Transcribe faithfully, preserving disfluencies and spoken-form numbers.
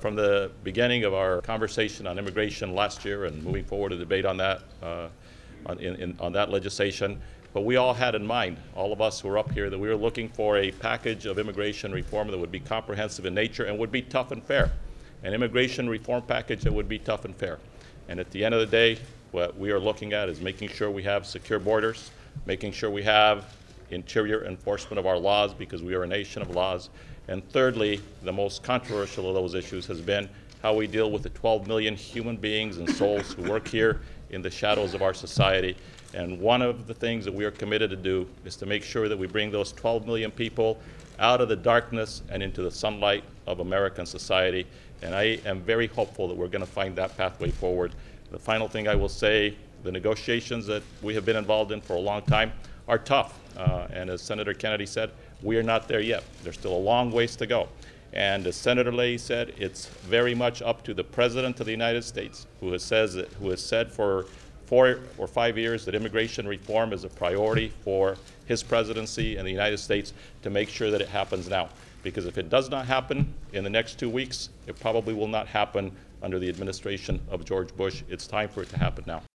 from the beginning of our conversation on immigration last year and moving forward a debate on that, uh, on, in, in, on that legislation. But we all had in mind, all of us who are up here, that we were looking for a package of immigration reform that would be comprehensive in nature and would be tough and fair. An immigration reform package that would be tough and fair. And at the end of the day, what we are looking at is making sure we have secure borders, making sure we have interior enforcement of our laws, because we are a nation of laws. And thirdly, the most controversial of those issues has been how we deal with the twelve million human beings and souls who work here in the shadows of our society. And one of the things that we are committed to do is to make sure that we bring those twelve million people out of the darkness and into the sunlight of American society. And I am very hopeful that we're going to find that pathway forward. The final thing I will say, the negotiations that we have been involved in for a long time are tough. Uh, and as Senator Kennedy said, we are not there yet. There's still a long ways to go. And as Senator Leahy said, it's very much up to the President of the United States, who has, says that, who has said for four or five years that immigration reform is a priority for his presidency in the United States, to make sure that it happens now. Because if it does not happen in the next two weeks, it probably will not happen under the administration of George Bush. It's time for it to happen now.